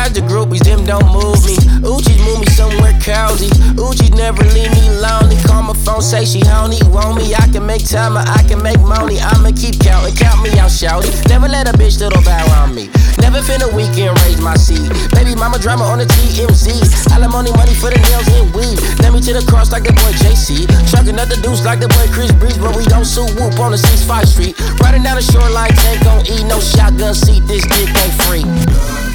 Besides the groupies, them don't move me. Uchi's move me somewhere cozy. Uchi never leave me lonely. Call my phone, say she honey, want me. I can make time or I can make money. I'ma keep counting, count me out, shouty. Never let a bitch little bow on me. Never finna weekend raise my seed. Baby mama drama on the TMZ. Alimony money for the nails and weed. Let me to the cross like the boy JC. Chucking up the deuce like the boy Chris Breeze. But we don't sue whoop on the 6-5 street. Riding down the shore like tank on E. No shotgun seat, this dick ain't free.